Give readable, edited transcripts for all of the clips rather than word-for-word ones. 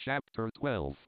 Chapter 12.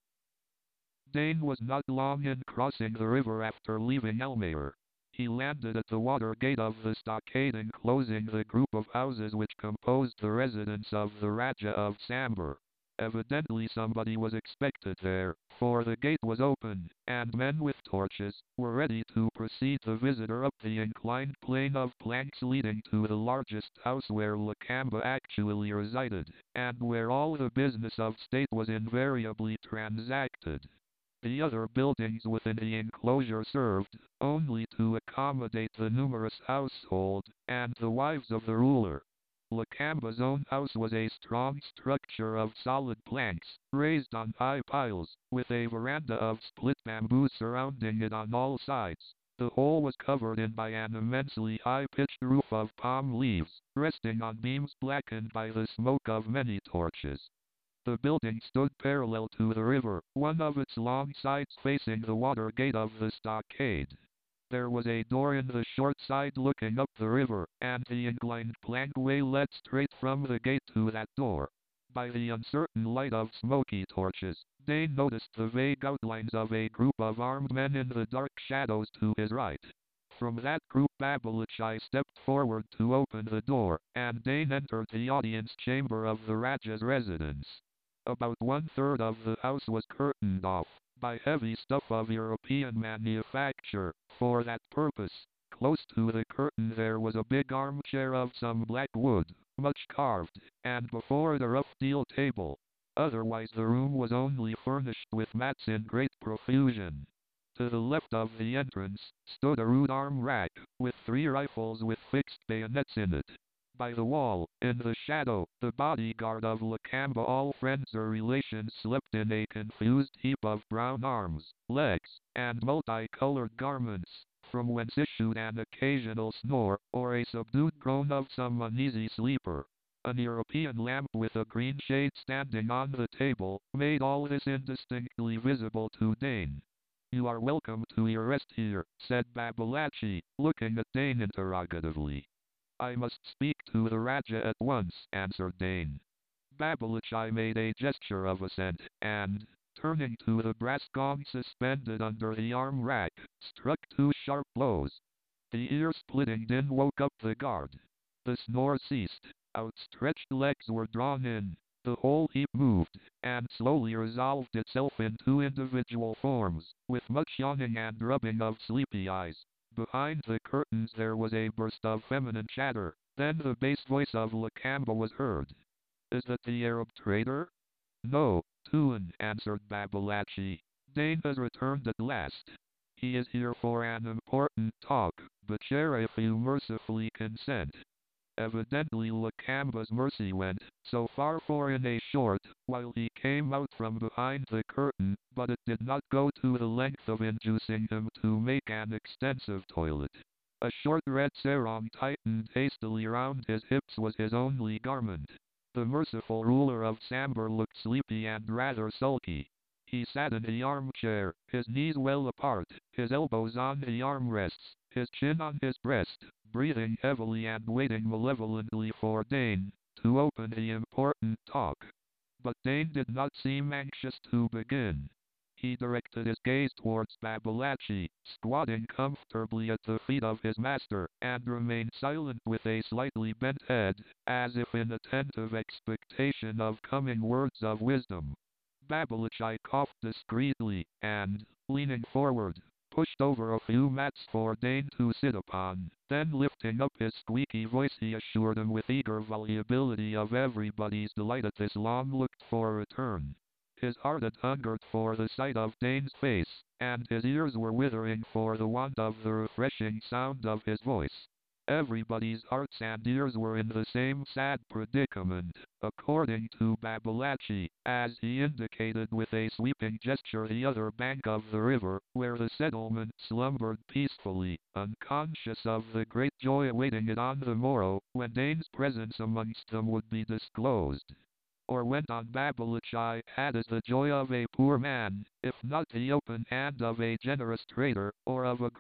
Dane was not long in crossing the river after leaving Elmere. He landed at the water gate of the stockade enclosing the group of houses which composed the residence of the Raja of Sambor. Evidently somebody was expected there, for the gate was open, and men with torches were ready to precede the visitor up the inclined plane of planks leading to the largest house where Lakamba actually resided, and where all the business of state was invariably transacted. The other buildings within the enclosure served only to accommodate the numerous household and the wives of the ruler. Lakamba's own house was a strong structure of solid planks, raised on high piles, with a veranda of split bamboo surrounding it on all sides. The whole was covered in by an immensely high-pitched roof of palm leaves, resting on beams blackened by the smoke of many torches. The building stood parallel to the river, one of its long sides facing the water gate of the stockade. There was a door in the short side looking up the river, and the inclined plankway led straight from the gate to that door. By the uncertain light of smoky torches, Dane noticed the vague outlines of a group of armed men in the dark shadows to his right. From that group Babalachai stepped forward to open the door, and Dane entered the audience chamber of the Raja's residence. About one-third of the house was curtained off by heavy stuff of European manufacture. For that purpose, close to the curtain there was a big armchair of some black wood, much carved, and before it a rough deal table. Otherwise the room was only furnished with mats in great profusion. To the left of the entrance stood a rude arm rack, with 3 rifles with fixed bayonets in it. By the wall, in the shadow, the bodyguard of Lakamba, all friends or relations, slept in a confused heap of brown arms, legs, and multicolored garments, from whence issued an occasional snore, or a subdued groan of some uneasy sleeper. An European lamp with a green shade standing on the table made all this indistinctly visible to Dane. "You are welcome to your rest here," said Babalachai, looking at Dane interrogatively. "I must speak to the Raja at once," answered Dane. Babalachai made a gesture of assent, and, turning to the brass gong suspended under the arm rack, struck 2 sharp blows. The ear-splitting din woke up the guard. The snore ceased. Outstretched legs were drawn in. The whole heap moved, and slowly resolved itself into individual forms, with much yawning and rubbing of sleepy eyes. Behind the curtains there was a burst of feminine chatter. Then the bass voice of Lakamba was heard. "Is that the Arab trader?" "No, Tuan," answered Babalachai. "Dane has returned at last. He is here for an important talk, Bachara, if you mercifully consent." Evidently Lakamba's mercy went so far for in a short while he came out from behind the curtain, but it did not go to the length of inducing him to make an extensive toilet. A short red sarong tightened hastily round his hips was his only garment. The merciful ruler of Sambor looked sleepy and rather sulky. He sat in the armchair, his knees well apart, his elbows on the armrests, his chin on his breast, breathing heavily and waiting malevolently for Dane to open the important talk. But Dane did not seem anxious to begin. He directed his gaze towards Babalachai, squatting comfortably at the feet of his master, and remained silent with a slightly bent head, as if in attentive expectation of coming words of wisdom. Babalachai coughed discreetly, and, leaning forward, pushed over a few mats for Dane to sit upon. Then lifting up his squeaky voice he assured him with eager volubility of everybody's delight at this long-looked-for return. His heart had hungered for the sight of Dane's face, and his ears were withering for the want of the refreshing sound of his voice. Everybody's hearts and ears were in the same sad predicament, according to Babalachai, as he indicated with a sweeping gesture the other bank of the river, where the settlement slumbered peacefully, unconscious of the great joy awaiting it on the morrow, when Dane's presence amongst them would be disclosed. Or went on Babalachai, had as the joy of a poor man, if not the open hand of a generous trader, or of a great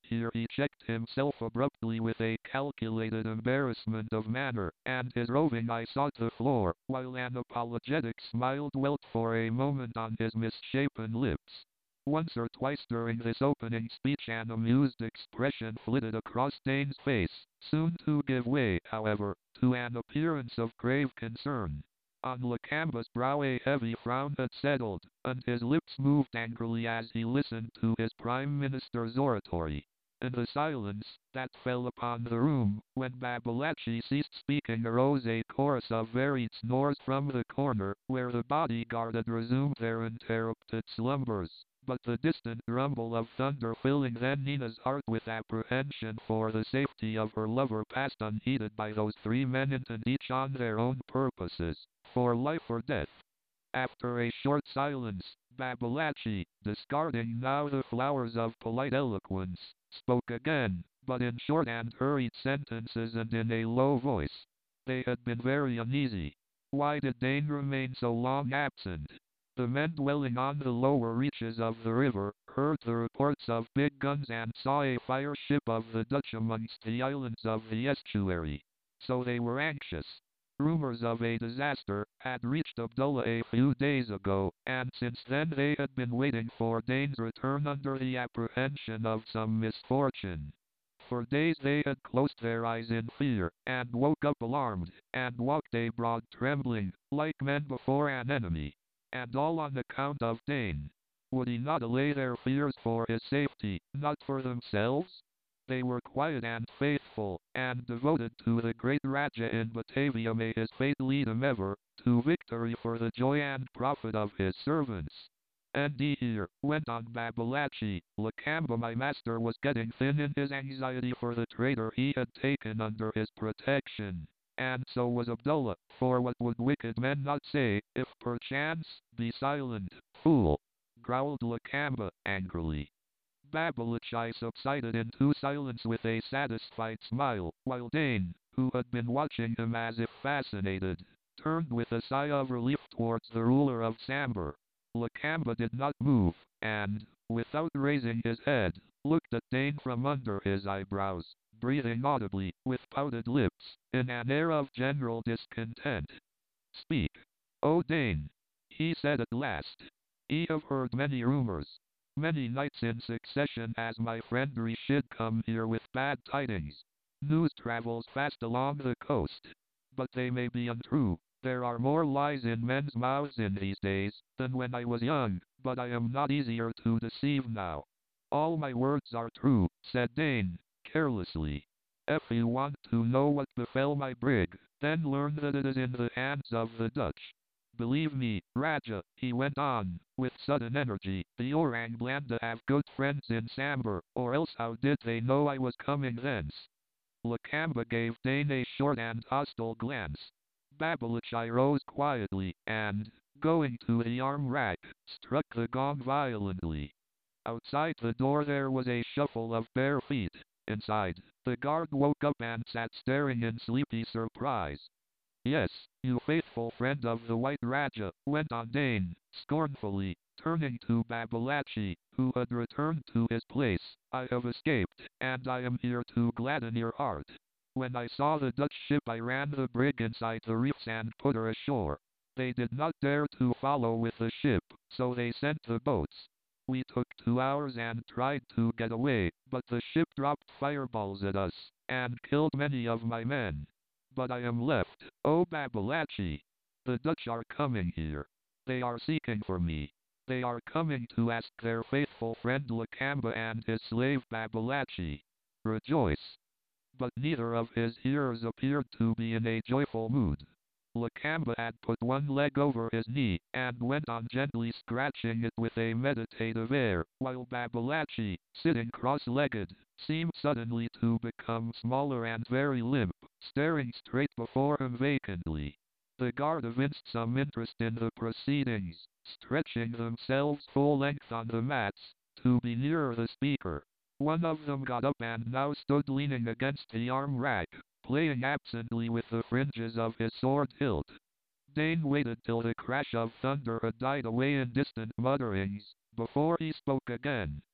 Here he checked himself abruptly with a calculated embarrassment of manner, and his roving eye sought the floor, while an apologetic smile dwelt for a moment on his misshapen lips. Once or twice during this opening speech an amused expression flitted across Dane's face, soon to give way, however, to an appearance of grave concern. On Lakamba's brow a heavy frown had settled, and his lips moved angrily as he listened to his Prime Minister's oratory. In the silence that fell upon the room, when Babalatchi ceased speaking arose a chorus of varied snores from the corner, where the bodyguard had resumed their interrupted slumbers. But the distant rumble of thunder filling then Nina's heart with apprehension for the safety of her lover passed unheeded by those three men intent each on their own purposes, for life or death. After a short silence, Babalatchi, discarding now the flowers of polite eloquence, spoke again, but in short and hurried sentences and in a low voice. They had been very uneasy. Why did Dane remain so long absent? The men dwelling on the lower reaches of the river heard the reports of big guns and saw a fire ship of the Dutch amongst the islands of the estuary. So they were anxious. Rumors of a disaster had reached Abdullah a few days ago, and since then they had been waiting for Dane's return under the apprehension of some misfortune. For days they had closed their eyes in fear, and woke up alarmed, and walked abroad trembling, like men before an enemy. And all on account of Dane. Would he not allay their fears for his safety, not for themselves? They were quiet and faithful, and devoted to the great Raja in Batavia. May his fate lead him ever to victory for the joy and profit of his servants. And here, went on Babalatchi, Lakamba my master was getting thin in his anxiety for the traitor he had taken under his protection. And so was Abdullah, for what would wicked men not say, if perchance, be silent, fool, growled Lakamba, angrily. Babalatchi subsided into silence with a satisfied smile, while Dane, who had been watching him as if fascinated, turned with a sigh of relief towards the ruler of Sambor. Lakamba did not move, and, without raising his head, looked at Dane from under his eyebrows, breathing audibly, with pouted lips, in an air of general discontent. Speak, O Dane, he said at last. I have heard many rumors. Many nights in succession has my friend Rashid come here with bad tidings. News travels fast along the coast. But they may be untrue. There are more lies in men's mouths in these days than when I was young, but I am not easier to deceive now. All my words are true, said Dane, carelessly. If you want to know what befell my brig, then learn that it is in the hands of the Dutch. Believe me, Raja, he went on, with sudden energy, the Orang Blanda have good friends in Sambor, or else how did they know I was coming thence? Lakamba gave Dane a short and hostile glance. Babalatchi rose quietly, and, going to the arm rack, struck the gong violently. Outside the door there was a shuffle of bare feet. Inside, the guard woke up and sat staring in sleepy surprise. Yes, you faithful friend of the White Raja, went on Dane, scornfully, turning to Babalatchi, who had returned to his place. I have escaped, and I am here to gladden your heart. When I saw the Dutch ship I ran the brig inside the reefs and put her ashore. They did not dare to follow with the ship, so they sent the boats. We took 2 hours and tried to get away, but the ship dropped fireballs at us, and killed many of my men. But I am left, O Babalatchi. The Dutch are coming here. They are seeking for me. They are coming to ask their faithful friend Lakamba and his slave Babalatchi. Rejoice. But neither of his hearers appeared to be in a joyful mood. Lakamba had put one leg over his knee, and went on gently scratching it with a meditative air, while Babalatchi, sitting cross-legged, seemed suddenly to become smaller and very limp, staring straight before him vacantly. The guard evinced some interest in the proceedings, stretching themselves full length on the mats, to be nearer the speaker. One of them got up and now stood leaning against the arm rack, playing absently with the fringes of his sword hilt. Dane waited till the crash of thunder had died away in distant mutterings, before he spoke again.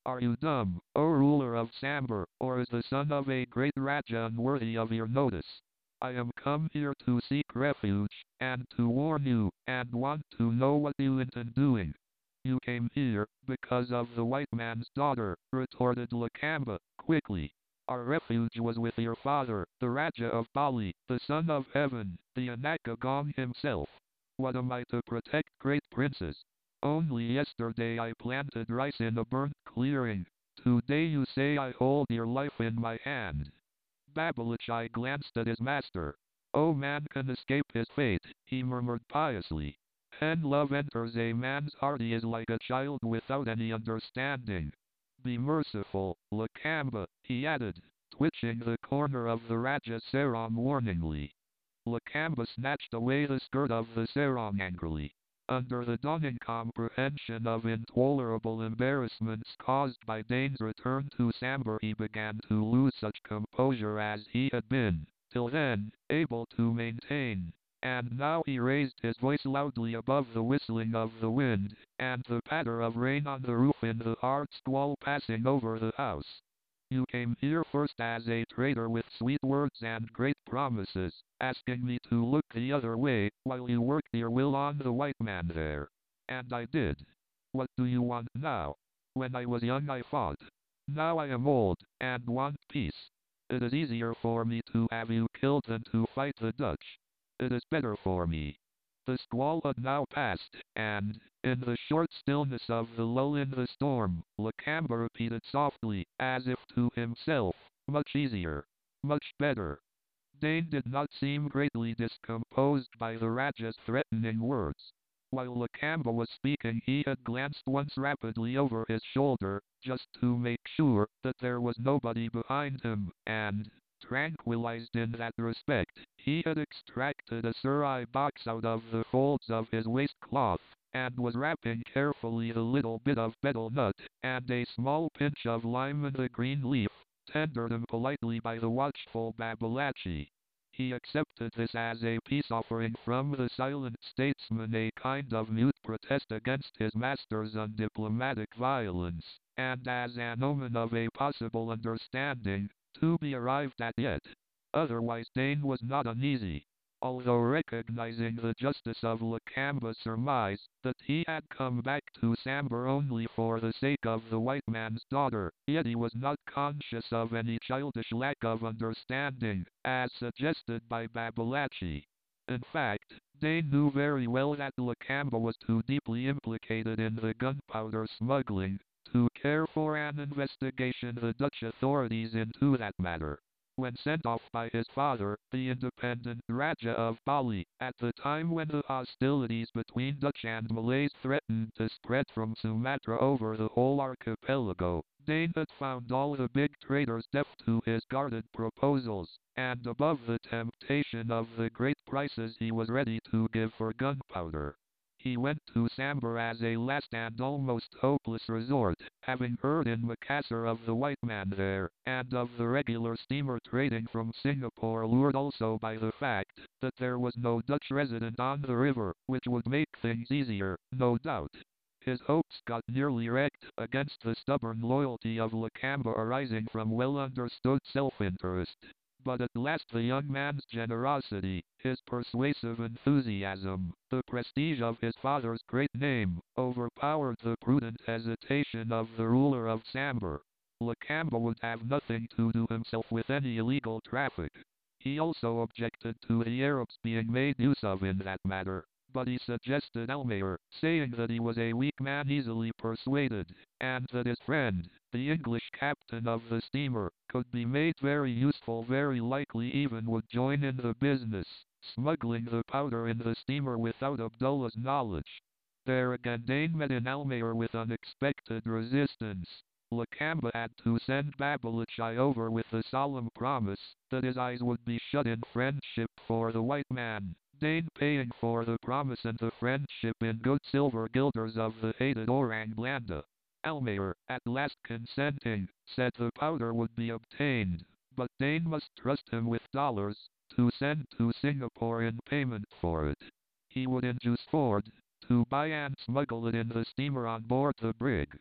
Are you dumb, O ruler of Sambar, or is the son of a great Raja unworthy of your notice? I am come here to seek refuge, and to warn you, and want to know what you intend doing. You came here, because of the white man's daughter, retorted Lakamba, quickly. Our refuge was with your father, the Raja of Bali, the son of heaven, the Anakagong himself. What am I to protect great princes? Only yesterday I planted rice in a burnt clearing. Today you say I hold your life in my hand. Babalatchi glanced at his master. Oh, man can escape his fate, he murmured piously. When love enters a man's heart he is like a child without any understanding. Be merciful, Lakamba, he added, twitching the corner of the Raja's sarong warningly. Lakamba snatched away the skirt of the sarong angrily. Under the dawning comprehension of intolerable embarrassments caused by Dane's return to Sambar he began to lose such composure as he had been, till then, able to maintain. And now he raised his voice loudly above the whistling of the wind, and the patter of rain on the roof in the hard squall passing over the house. You came here first as a traitor with sweet words and great promises, asking me to look the other way, while you worked your will on the white man there. And I did. What do you want now? When I was young I fought. Now I am old, and want peace. It is easier for me to have you killed than to fight the Dutch. It is better for me. The squall had now passed, and, in the short stillness of the lull in the storm, Lakamba repeated softly, as if to himself, much easier. Much better. Dane did not seem greatly discomposed by the Raja's threatening words. While Lakamba was speaking he had glanced once rapidly over his shoulder, just to make sure that there was nobody behind him, and, tranquilized in that respect, he had extracted a serai box out of the folds of his waistcloth, and was wrapping carefully the little bit of betel nut, and a small pinch of lime in the green leaf, tendered him politely by the watchful Babalatchi. He accepted this as a peace offering from the silent statesman, a kind of mute protest against his master's undiplomatic violence, and as an omen of a possible understanding, to be arrived at yet. Otherwise Dane was not uneasy. Although recognizing the justice of Lakamba's surmise, that he had come back to Sambar only for the sake of the white man's daughter, yet he was not conscious of any childish lack of understanding, as suggested by Babalatchi. In fact, Dane knew very well that Lakamba was too deeply implicated in the gunpowder smuggling, to care for an investigation the Dutch authorities into that matter. When sent off by his father, the independent Raja of Bali, at the time when the hostilities between Dutch and Malays threatened to spread from Sumatra over the whole archipelago, Dane had found all the big traders deaf to his guarded proposals, and above the temptation of the great prices he was ready to give for gunpowder. He went to Sambar as a last and almost hopeless resort, having heard in Makassar of the white man there, and of the regular steamer trading from Singapore, lured also by the fact that there was no Dutch resident on the river, which would make things easier, no doubt. His hopes got nearly wrecked against the stubborn loyalty of Lakamba arising from well-understood self-interest. But at last the young man's generosity, his persuasive enthusiasm, the prestige of his father's great name, overpowered the prudent hesitation of the ruler of Sambar. Lakamba would have nothing to do himself with any illegal traffic. He also objected to the Arabs being made use of in that matter, but he suggested Almayer, saying that he was a weak man easily persuaded, and that his friend, the English captain of the steamer, could be made very useful, very likely even would join in the business, smuggling the powder in the steamer without Abdullah's knowledge. There again Dane met in Almayer with unexpected resistance. Lakamba had to send Babalatchi over with the solemn promise that his eyes would be shut in friendship for the white man, Dane paying for the promise and the friendship in good silver guilders of the hated Orang Blanda. Almayer, at last consenting, said the powder would be obtained, but Dane must trust him with dollars, to send to Singapore in payment for it. He would induce Ford to buy and smuggle it in the steamer on board the brig.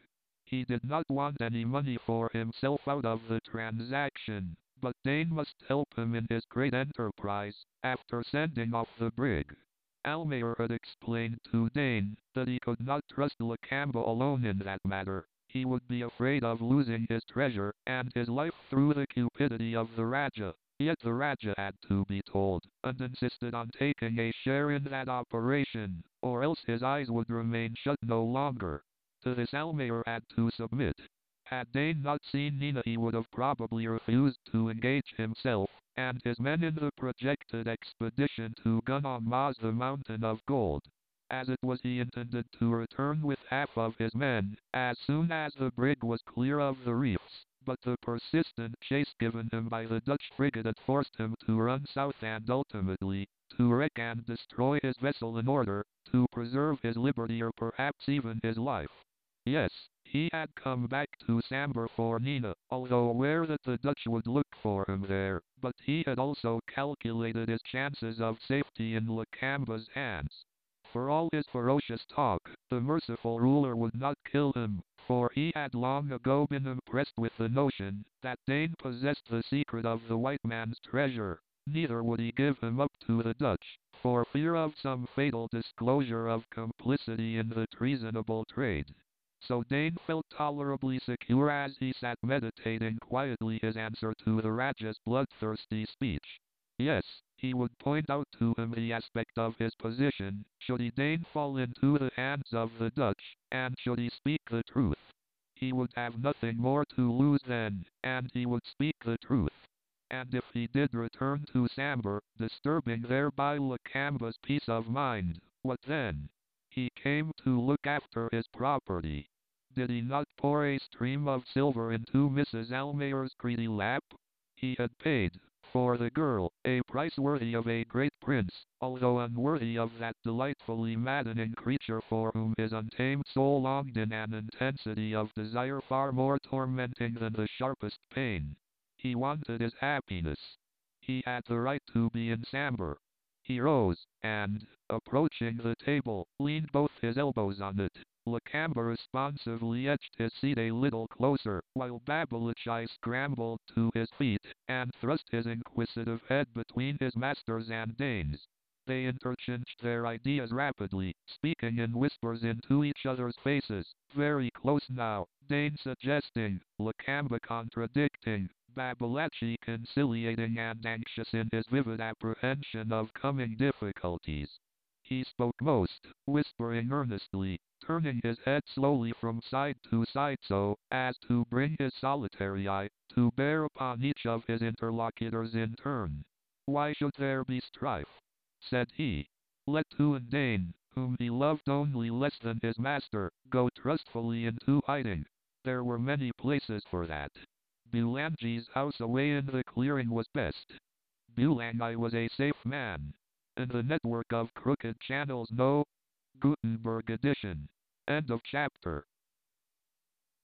He did not want any money for himself out of the transaction, but Dane must help him in his great enterprise. After sending off the brig, Almayer had explained to Dane that he could not trust Lakamba alone in that matter. He would be afraid of losing his treasure and his life through the cupidity of the Raja. Yet the Raja had to be told, and insisted on taking a share in that operation, or else his eyes would remain shut no longer. To this Almayer had to submit. Had Dane not seen Nina, he would have probably refused to engage himself and his men in the projected expedition to Gunong the Mountain of Gold. As it was, he intended to return with half of his men as soon as the brig was clear of the reefs, but the persistent chase given him by the Dutch frigate had forced him to run south and ultimately to wreck and destroy his vessel in order to preserve his liberty or perhaps even his life. Yes, he had come back to Sambor for Nina, although aware that the Dutch would look for him there, but he had also calculated his chances of safety in Lakamba's hands. For all his ferocious talk, the merciful ruler would not kill him, for he had long ago been impressed with the notion that Dane possessed the secret of the white man's treasure. Neither would he give him up to the Dutch, for fear of some fatal disclosure of complicity in the treasonable trade. So Dane felt tolerably secure as he sat meditating quietly his answer to the Raja's bloodthirsty speech. Yes, he would point out to him the aspect of his position, should he Dane fall into the hands of the Dutch, and should he speak the truth. He would have nothing more to lose then, and he would speak the truth. And if he did return to Sambor, disturbing thereby Lakamba's peace of mind, what then? He came to look after his property. Did he not pour a stream of silver into Mrs. Almayer's greedy lap? He had paid, for the girl, a price worthy of a great prince, although unworthy of that delightfully maddening creature for whom his untamed soul longed in an intensity of desire far more tormenting than the sharpest pain. He wanted his happiness. He had the right to be in Sambor. He rose, and, approaching the table, leaned both his elbows on it. Lakamba responsively edged his seat a little closer, while Babalatchi scrambled to his feet, and thrust his inquisitive head between his master's and Dane's. They interchanged their ideas rapidly, speaking in whispers into each other's faces, very close now, Dane suggesting, Lakamba contradicting, Babalatchi conciliating and anxious in his vivid apprehension of coming difficulties. He spoke most, whispering earnestly, turning his head slowly from side to side so as to bring his solitary eye to bear upon each of his interlocutors in turn. Why should there be strife? Said he. Let Tuan Dane, whom he loved only less than his master, go trustfully into hiding. There were many places for that. Bulangi's house away in the clearing was best. Bulangi was a safe man. In the network of crooked channels no. Gutenberg edition. End of chapter.